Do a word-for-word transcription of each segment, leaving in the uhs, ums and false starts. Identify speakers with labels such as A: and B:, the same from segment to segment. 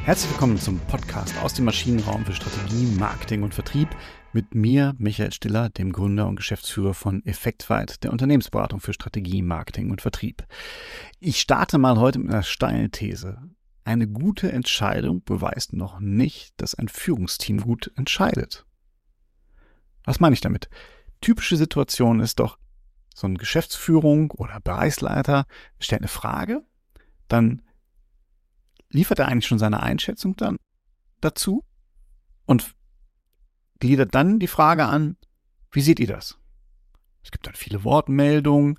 A: Herzlich willkommen zum Podcast aus dem Maschinenraum für Strategie, Marketing und Vertrieb mit mir, Michael Stiller, dem Gründer und Geschäftsführer von Effektweit, der Unternehmensberatung für Strategie, Marketing und Vertrieb. Ich starte mal heute mit einer steilen These. Eine gute Entscheidung beweist noch nicht, dass ein Führungsteam gut entscheidet. Was meine ich damit? Typische Situation ist doch, so eine Geschäftsführung oder Bereichsleiter stellt eine Frage, dann liefert er eigentlich schon seine Einschätzung dann dazu und gliedert dann die Frage an, wie seht ihr das? Es gibt dann viele Wortmeldungen,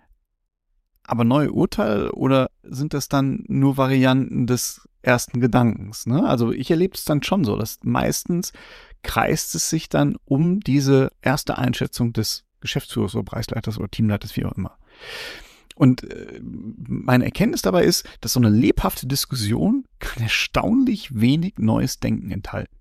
A: aber neue Urteile oder sind das dann nur Varianten des ersten Gedankens? Ne? Also ich erlebe es dann schon so, dass meistens kreist es sich dann um diese erste Einschätzung des Geschäftsführers oder Bereichsleiters oder Teamleiters, wie auch immer. Und äh, meine Erkenntnis dabei ist, dass so eine lebhafte Diskussion kann erstaunlich wenig neues Denken enthalten.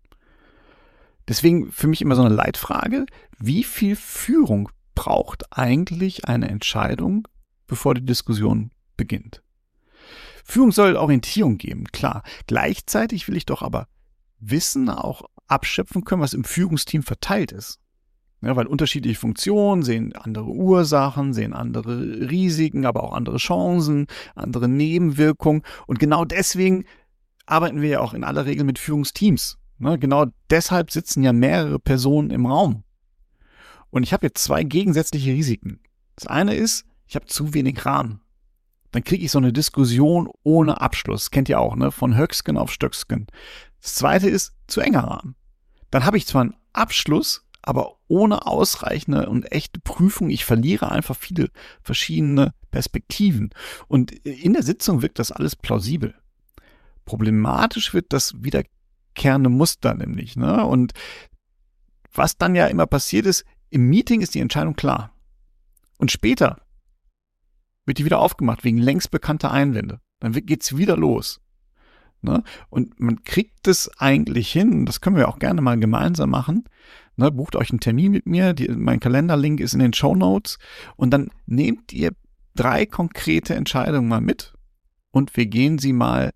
A: Deswegen für mich immer so eine Leitfrage, wie viel Führung braucht eigentlich eine Entscheidung, bevor die Diskussion beginnt? Führung soll Orientierung geben, klar. Gleichzeitig will ich doch aber Wissen auch abschöpfen können, was im Führungsteam verteilt ist. Ja, weil unterschiedliche Funktionen sehen andere Ursachen, sehen andere Risiken, aber auch andere Chancen, andere Nebenwirkungen. Und genau deswegen arbeiten wir ja auch in aller Regel mit Führungsteams. Ne, genau deshalb sitzen ja mehrere Personen im Raum. Und ich habe jetzt zwei gegensätzliche Risiken. Das eine ist, ich habe zu wenig Rahmen. Dann kriege ich so eine Diskussion ohne Abschluss. Kennt ihr auch, ne? Von Höcksken auf Stöcksken. Das zweite ist, zu enger Rahmen. Dann habe ich zwar einen Abschluss, aber ohne ausreichende und echte Prüfung. Ich verliere einfach viele verschiedene Perspektiven. Und in der Sitzung wirkt das alles plausibel. Problematisch wird das wiederkehrende Muster nämlich. Ne? Und was dann ja immer passiert ist, im Meeting ist die Entscheidung klar. Und später wird die wieder aufgemacht wegen längst bekannter Einwände. Dann geht's wieder los. Ne? Und man kriegt es eigentlich hin, das können wir auch gerne mal gemeinsam machen. Ne? Bucht euch einen Termin mit mir, die, mein Kalenderlink ist in den Shownotes und dann nehmt ihr drei konkrete Entscheidungen mal mit und wir gehen sie mal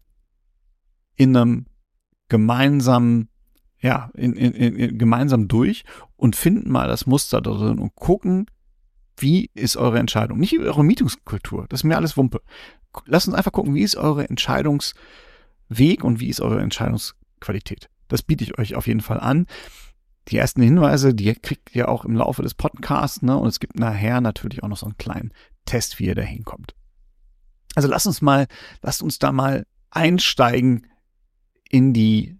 A: in einem gemeinsamen, ja, in, in, in, gemeinsam durch und finden mal das Muster da drin und gucken, wie ist eure Entscheidung. Nicht eure Meetingskultur, das ist mir alles Wumpe. Lasst uns einfach gucken, wie ist eure Entscheidungs Weg und wie ist eure Entscheidungsqualität. Das biete ich euch auf jeden Fall an. Die ersten Hinweise, die kriegt ihr auch im Laufe des Podcasts, ne? Und es gibt nachher natürlich auch noch so einen kleinen Test, wie ihr da hinkommt. Also lasst uns mal, lasst uns da mal einsteigen in die,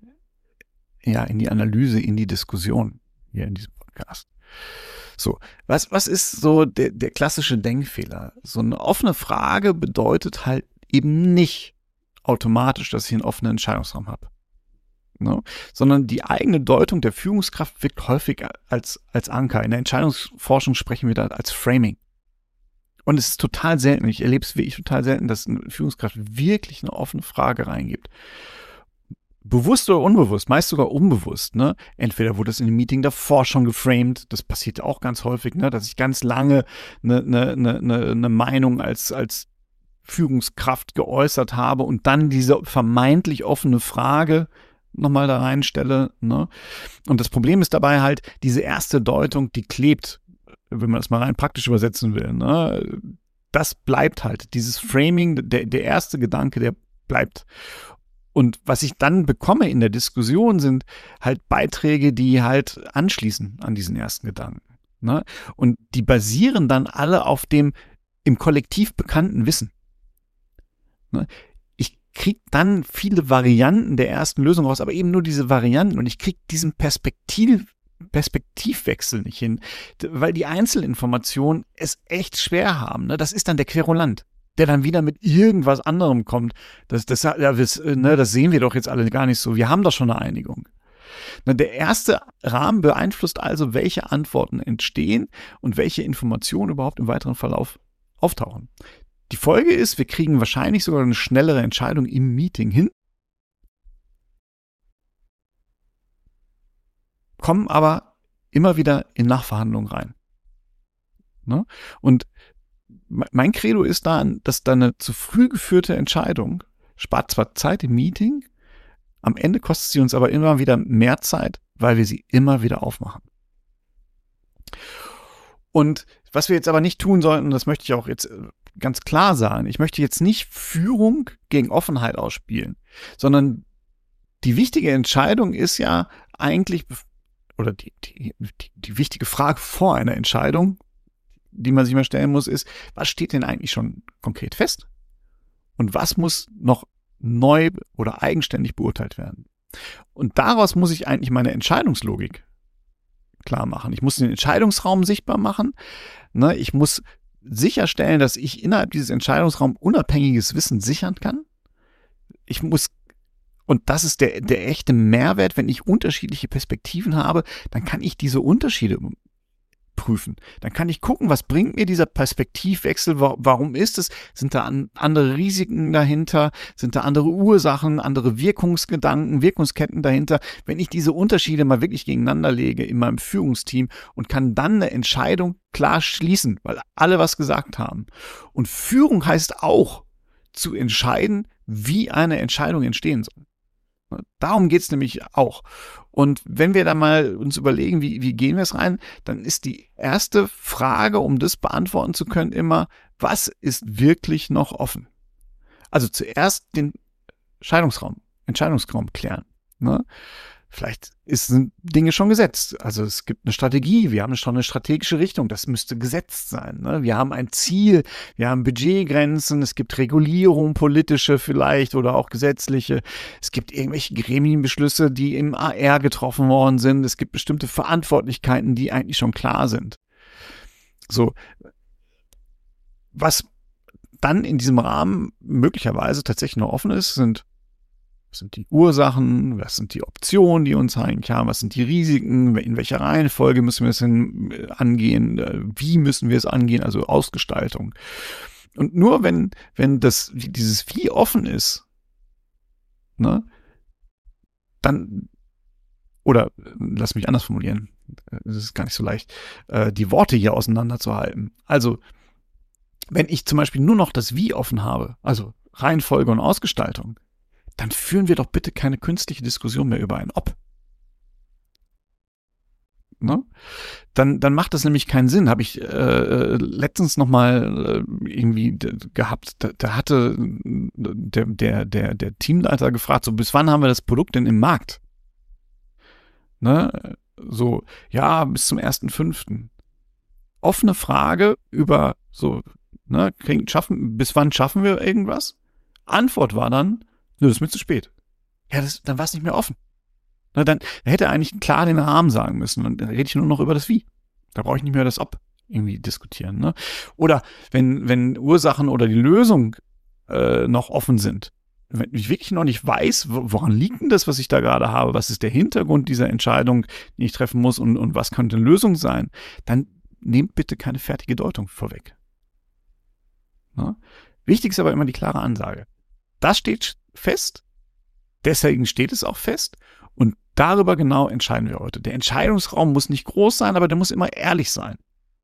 A: ja, in die Analyse, in die Diskussion hier in diesem Podcast. So, was, was ist so der, der klassische Denkfehler? So eine offene Frage bedeutet halt eben nicht automatisch, dass ich einen offenen Entscheidungsraum habe. Ne? Sondern die eigene Deutung der Führungskraft wirkt häufig als, als Anker. In der Entscheidungsforschung sprechen wir da als Framing. Und es ist total selten, ich erlebe es wirklich total selten, dass eine Führungskraft wirklich eine offene Frage reingibt. Bewusst oder unbewusst, meist sogar unbewusst. Ne? Entweder wurde es in dem Meeting davor schon geframed, das passiert auch ganz häufig, ne? Dass ich ganz lange eine, eine, eine, eine Meinung als, als Führungskraft geäußert habe und dann diese vermeintlich offene Frage nochmal da reinstelle. Ne? Und das Problem ist dabei halt, diese erste Deutung, die klebt, wenn man das mal rein praktisch übersetzen will. Ne? Das bleibt halt, dieses Framing, der, der erste Gedanke, der bleibt. Und was ich dann bekomme in der Diskussion sind halt Beiträge, die halt anschließen an diesen ersten Gedanken. Ne? Und die basieren dann alle auf dem im Kollektiv bekannten Wissen. Ich kriege dann viele Varianten der ersten Lösung raus, aber eben nur diese Varianten und ich kriege diesen Perspektiv, Perspektivwechsel nicht hin, weil die Einzelinformationen es echt schwer haben. Ne? Das ist dann der Querulant, der dann wieder mit irgendwas anderem kommt. Das, das, ja, das, ne, das sehen wir doch jetzt alle gar nicht so. Wir haben doch schon eine Einigung. Ne, der erste Rahmen beeinflusst also, welche Antworten entstehen und welche Informationen überhaupt im weiteren Verlauf auftauchen. Die Folge ist, wir kriegen wahrscheinlich sogar eine schnellere Entscheidung im Meeting hin, kommen aber immer wieder in Nachverhandlungen rein. Ne? Und mein Credo ist da, dass da eine zu früh geführte Entscheidung spart zwar Zeit im Meeting, Am Ende kostet sie uns aber immer wieder mehr Zeit, weil wir sie immer wieder aufmachen. Und was wir jetzt aber nicht tun sollten, das möchte ich auch jetzt ganz klar sagen, ich möchte jetzt nicht Führung gegen Offenheit ausspielen, sondern die wichtige Entscheidung ist ja eigentlich, oder die, die, die, die wichtige Frage vor einer Entscheidung, die man sich mal stellen muss, ist, was steht denn eigentlich schon konkret fest? Und was muss noch neu oder eigenständig beurteilt werden? Und daraus muss ich eigentlich meine Entscheidungslogik klar machen. Ich muss den Entscheidungsraum sichtbar machen. Ne, ich muss sicherstellen, dass ich innerhalb dieses Entscheidungsraums unabhängiges Wissen sichern kann. Ich muss, und das ist der, der echte Mehrwert, wenn ich unterschiedliche Perspektiven habe, dann kann ich diese Unterschiede prüfen. Dann kann ich gucken, was bringt mir dieser Perspektivwechsel, warum ist es, sind da an, andere Risiken dahinter, sind da andere Ursachen, andere Wirkungsgedanken, Wirkungsketten dahinter. Wenn ich diese Unterschiede mal wirklich gegeneinander lege in meinem Führungsteam und kann dann eine Entscheidung klar schließen, weil alle was gesagt haben. Und Führung heißt auch, zu entscheiden, wie eine Entscheidung entstehen soll. Darum geht's nämlich auch. Und wenn wir da mal uns überlegen, wie, wie gehen wir es rein, dann ist die erste Frage, um das beantworten zu können, immer, was ist wirklich noch offen? Also zuerst den Entscheidungsraum, Entscheidungsraum klären. Ne? Vielleicht ist, sind Dinge schon gesetzt. Also es gibt eine Strategie, wir haben schon eine strategische Richtung, das müsste gesetzt sein. Ne? Wir haben ein Ziel, wir haben Budgetgrenzen, es gibt Regulierung, politische vielleicht oder auch gesetzliche. Es gibt irgendwelche Gremienbeschlüsse, die im A R getroffen worden sind. Es gibt bestimmte Verantwortlichkeiten, die eigentlich schon klar sind. So, was dann in diesem Rahmen möglicherweise tatsächlich noch offen ist, sind Was sind die Ursachen? Was sind die Optionen, die uns eigentlich haben? Was sind die Risiken? In welcher Reihenfolge müssen wir es denn angehen? Wie müssen wir es angehen? Also Ausgestaltung. Und nur wenn, wenn das, dieses Wie offen ist, ne, dann, oder lass mich anders formulieren, es ist gar nicht so leicht, die Worte hier auseinanderzuhalten. Also, wenn ich zum Beispiel nur noch das Wie offen habe, also Reihenfolge und Ausgestaltung, dann führen wir doch bitte keine künstliche Diskussion mehr über ein Ob. Ne? Dann, dann macht das nämlich keinen Sinn. Habe ich äh, letztens noch mal äh, irgendwie d- gehabt, da, da hatte der, der, der, der Teamleiter gefragt, so bis wann haben wir das Produkt denn im Markt? Ne? So, ja, bis zum ersten fünften Offene Frage über so, ne, kriegen, schaffen, bis wann schaffen wir irgendwas? Antwort war dann, nö, das ist mir zu spät. Ja, das, dann war es nicht mehr offen. Na, dann, dann hätte er eigentlich klar den Rahmen sagen müssen. Dann rede ich nur noch über das Wie. Da brauche ich nicht mehr das Ob irgendwie diskutieren. Ne? Oder wenn, wenn Ursachen oder die Lösung äh, noch offen sind. Wenn ich wirklich noch nicht weiß, woran liegt denn das, was ich da gerade habe? Was ist der Hintergrund dieser Entscheidung, die ich treffen muss? Und, und was könnte eine Lösung sein? Dann nehmt bitte keine fertige Deutung vorweg. Na? Wichtig ist aber immer die klare Ansage. Das steht fest, deswegen steht es auch fest und darüber genau entscheiden wir heute. Der Entscheidungsraum muss nicht groß sein, aber der muss immer ehrlich sein.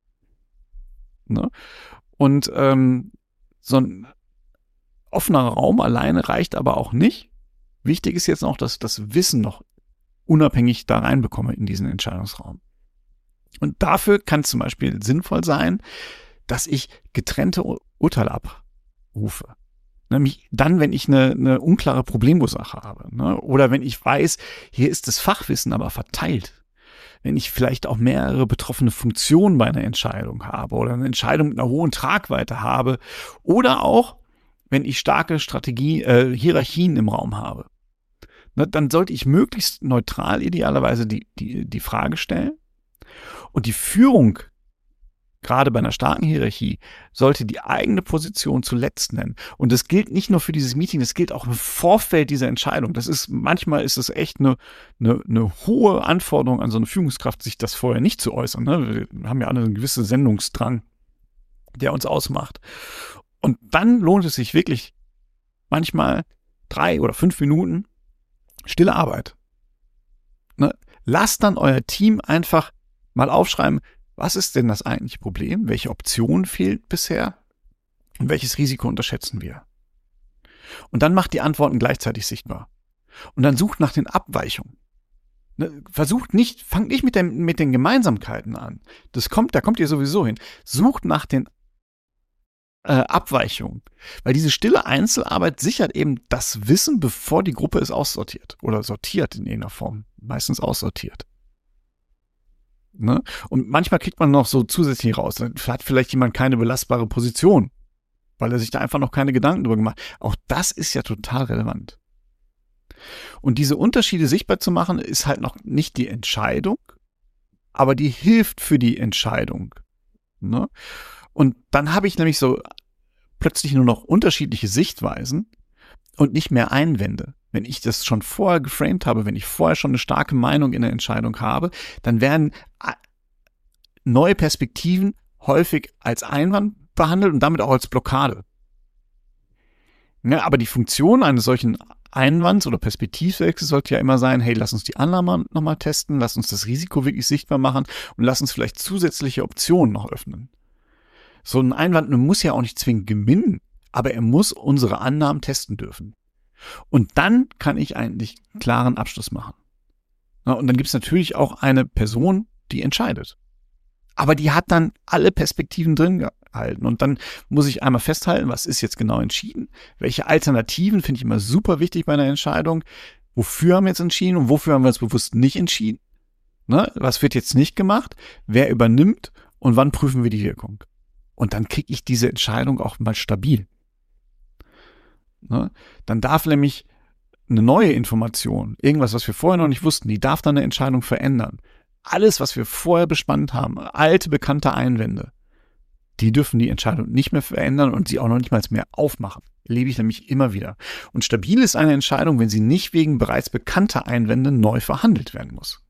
A: Ne? Und ähm, so ein offener Raum alleine reicht aber auch nicht. Wichtig ist jetzt noch, dass ich das Wissen noch unabhängig da reinbekomme in diesen Entscheidungsraum. Und dafür kann es zum Beispiel sinnvoll sein, dass ich getrennte Ur- Urteile abrufe. Nämlich dann, wenn ich eine, eine unklare Problemursache habe. Ne? Oder wenn ich weiß, hier ist das Fachwissen aber verteilt. Wenn ich vielleicht auch mehrere betroffene Funktionen bei einer Entscheidung habe oder eine Entscheidung mit einer hohen Tragweite habe. Oder auch, wenn ich starke Strategie, äh, Hierarchien im Raum habe. Ne? Dann sollte ich möglichst neutral idealerweise die, die, die Frage stellen. Und die Führung, gerade bei einer starken Hierarchie, sollte die eigene Position zuletzt nennen. Und das gilt nicht nur für dieses Meeting, das gilt auch im Vorfeld dieser Entscheidung. Das ist, manchmal ist es echt eine, eine, eine hohe Anforderung an so eine Führungskraft, sich das vorher nicht zu äußern. Ne? Wir haben ja alle einen gewissen Sendungsdrang, der uns ausmacht. Und dann lohnt es sich wirklich manchmal drei oder fünf Minuten stille Arbeit. Ne? Lasst dann euer Team einfach mal aufschreiben, was ist denn das eigentliche Problem? Welche Option fehlt bisher? Und welches Risiko unterschätzen wir? Und dann macht die Antworten gleichzeitig sichtbar. Und dann sucht nach den Abweichungen. Ne, versucht nicht, fangt nicht mit, dem, mit den Gemeinsamkeiten an. Das kommt, da kommt ihr sowieso hin. Sucht nach den äh, Abweichungen. Weil diese stille Einzelarbeit sichert eben das Wissen, bevor die Gruppe es aussortiert. Oder sortiert in irgendeiner Form. Meistens aussortiert. Ne? Und manchmal kriegt man noch so zusätzlich raus. Dann hat vielleicht jemand keine belastbare Position, weil er sich da einfach noch keine Gedanken drüber gemacht hat. Auch das ist ja total relevant. Und diese Unterschiede sichtbar zu machen, ist halt noch nicht die Entscheidung, aber die hilft für die Entscheidung. Ne? Und dann habe ich nämlich so plötzlich nur noch unterschiedliche Sichtweisen und nicht mehr Einwände. Wenn ich das schon vorher geframed habe, wenn ich vorher schon eine starke Meinung in der Entscheidung habe, dann werden neue Perspektiven häufig als Einwand behandelt und damit auch als Blockade. Ja, aber die Funktion eines solchen Einwands oder Perspektivwechsels sollte ja immer sein, hey, lass uns die Annahme nochmal testen, lass uns das Risiko wirklich sichtbar machen und lass uns vielleicht zusätzliche Optionen noch öffnen. So ein Einwand muss ja auch nicht zwingend gewinnen, aber er muss unsere Annahmen testen dürfen. Und dann kann ich eigentlich einen klaren Abschluss machen. Ja, und dann gibt es natürlich auch eine Person, die entscheidet. Aber die hat dann alle Perspektiven drin gehalten. Und dann muss ich einmal festhalten, was ist jetzt genau entschieden? Welche Alternativen finde ich immer super wichtig bei einer Entscheidung? Wofür haben wir jetzt entschieden und wofür haben wir uns bewusst nicht entschieden? Ne? Was wird jetzt nicht gemacht? Wer übernimmt und wann prüfen wir die Wirkung? Und dann kriege ich diese Entscheidung auch mal stabil. Ne? Dann darf nämlich eine neue Information, irgendwas, was wir vorher noch nicht wussten, die darf dann eine Entscheidung verändern. Alles, was wir vorher bespannt haben, alte, bekannte Einwände, die dürfen die Entscheidung nicht mehr verändern und sie auch noch nicht mal mehr aufmachen. Erlebe ich nämlich immer wieder. Und stabil ist eine Entscheidung, wenn sie nicht wegen bereits bekannter Einwände neu verhandelt werden muss.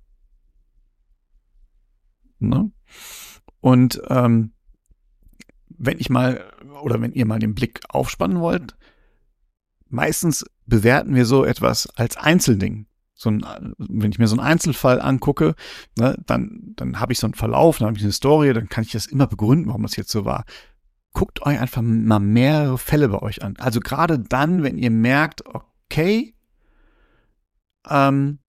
A: Ne? Und ähm, wenn ich mal oder wenn ihr mal den Blick aufspannen wollt, meistens bewerten wir so etwas als Einzelding. So ein, wenn ich mir so einen Einzelfall angucke, ne, dann, dann habe ich so einen Verlauf, dann habe ich eine Story, dann kann ich das immer begründen, warum das jetzt so war. Guckt euch einfach mal mehrere Fälle bei euch an. Also gerade dann, wenn ihr merkt, okay, ähm,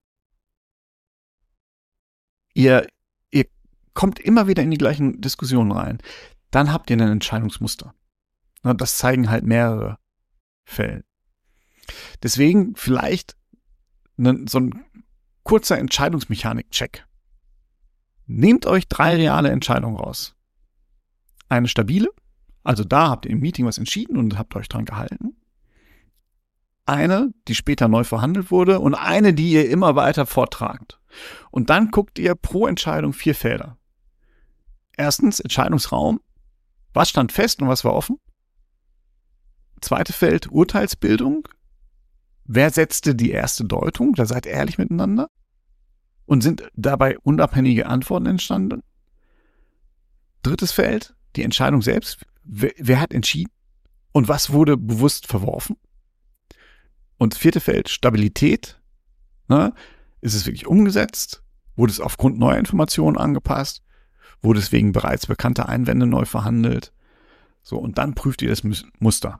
A: ihr, ihr kommt immer wieder in die gleichen Diskussionen rein, dann habt ihr ein Entscheidungsmuster. Ne, das zeigen halt mehrere Fälle. Deswegen vielleicht so ein kurzer Entscheidungsmechanik-Check. Nehmt euch drei reale Entscheidungen raus. Eine stabile, also da habt ihr im Meeting was entschieden und habt euch dran gehalten. Eine, die später neu verhandelt wurde und eine, die ihr immer weiter vortragt. Und dann guckt ihr pro Entscheidung vier Felder. Erstens Entscheidungsraum. Was stand fest und was war offen? Zweite Feld Urteilsbildung. Wer setzte die erste Deutung? Da seid ehrlich miteinander. Und sind dabei unabhängige Antworten entstanden? Drittes Feld, die Entscheidung selbst. Wer, wer hat entschieden? Und was wurde bewusst verworfen? Und vierte Feld, Stabilität. Ne? Ist es wirklich umgesetzt? Wurde es aufgrund neuer Informationen angepasst? Wurde es wegen bereits bekannter Einwände neu verhandelt? So, und dann prüft ihr das Muster.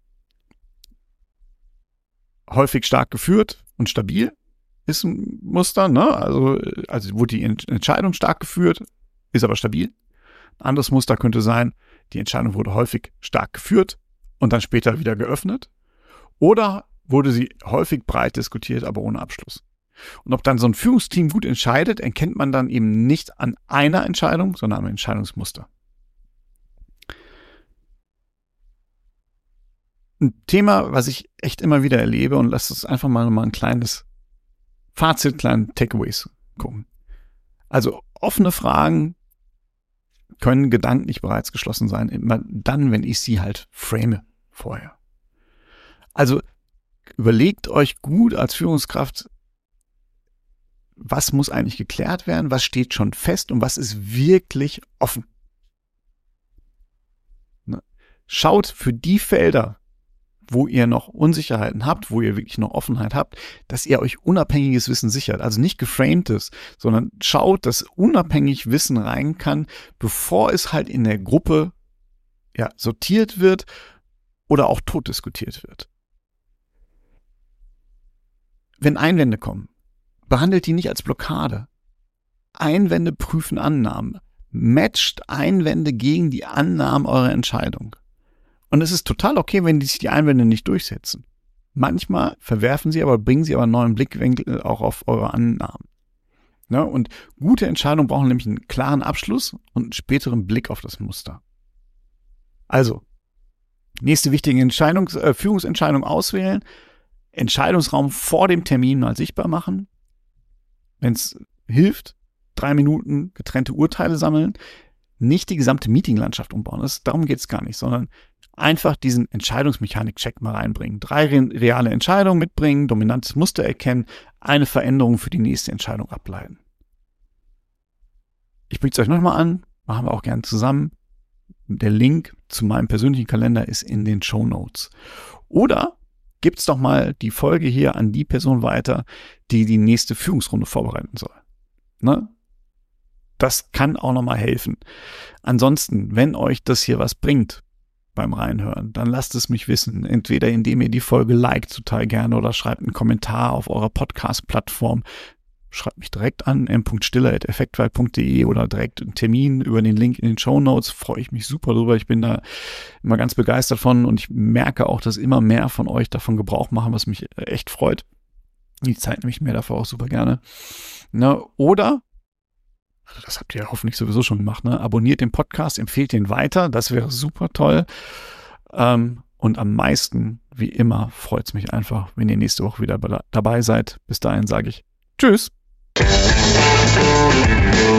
A: Häufig stark geführt und stabil ist ein Muster, ne? Also, also wurde die Entscheidung stark geführt, ist aber stabil. Ein anderes Muster könnte sein, die Entscheidung wurde häufig stark geführt und dann später wieder geöffnet. Oder wurde sie häufig breit diskutiert, aber ohne Abschluss. Und ob dann so ein Führungsteam gut entscheidet, erkennt man dann eben nicht an einer Entscheidung, sondern am Entscheidungsmuster. Ein Thema, was ich echt immer wieder erlebe, und lasst uns einfach mal, mal ein kleines Fazit, kleine Takeaways gucken. Also offene Fragen können gedanklich bereits geschlossen sein, immer dann, wenn ich sie halt frame vorher. Also überlegt euch gut als Führungskraft, was muss eigentlich geklärt werden, was steht schon fest und was ist wirklich offen. Schaut für die Felder, wo ihr noch Unsicherheiten habt, wo ihr wirklich noch Offenheit habt, dass ihr euch unabhängiges Wissen sichert. Also nicht geframtes, sondern schaut, dass unabhängig Wissen rein kann, bevor es halt in der Gruppe ja, sortiert wird oder auch tot diskutiert wird. wenn Einwände kommen, behandelt die nicht als Blockade. Einwände prüfen Annahmen. Matcht Einwände gegen die Annahmen eurer Entscheidung. Und es ist total okay, wenn sich die Einwände nicht durchsetzen. Manchmal verwerfen sie aber, bringen sie aber einen neuen Blickwinkel auch auf eure Annahmen. Ne? Und gute Entscheidungen brauchen nämlich einen klaren Abschluss und einen späteren Blick auf das Muster. Also, nächste wichtige Entscheidung, äh, Führungsentscheidung auswählen, Entscheidungsraum vor dem Termin mal sichtbar machen. Wenn es hilft, drei Minuten getrennte Urteile sammeln, nicht die gesamte Meetinglandschaft umbauen. Das, darum geht es gar nicht, sondern einfach diesen Entscheidungsmechanik-Check mal reinbringen. Drei re- reale Entscheidungen mitbringen, dominantes Muster erkennen, eine Veränderung für die nächste Entscheidung ableiten. Ich biete es euch nochmal an, machen wir auch gerne zusammen. Der Link zu meinem persönlichen Kalender ist in den Shownotes. Oder gibt's doch mal die Folge hier an die Person weiter, die die nächste Führungsrunde vorbereiten soll. Ne? Das kann auch nochmal helfen. Ansonsten, wenn euch das hier was bringt beim Reinhören, dann lasst es mich wissen. Entweder indem ihr die Folge liked total gerne oder schreibt einen Kommentar auf eurer Podcast-Plattform. Schreibt mich direkt an, m punkt stiller at effektweit punkt de oder direkt einen Termin über den Link in den Shownotes. Freue ich mich super drüber. Ich bin da immer ganz begeistert von und ich merke auch, dass immer mehr von euch davon Gebrauch machen, was mich echt freut. Die Zeit nehme ich mir dafür auch super gerne. Ne? Oder, also das habt ihr hoffentlich sowieso schon gemacht, ne? Abonniert den Podcast, empfehlt den weiter. Das wäre super toll. Ähm, und am meisten, wie immer, freut es mich einfach, wenn ihr nächste Woche wieder dabei seid. Bis dahin sage ich Tschüss.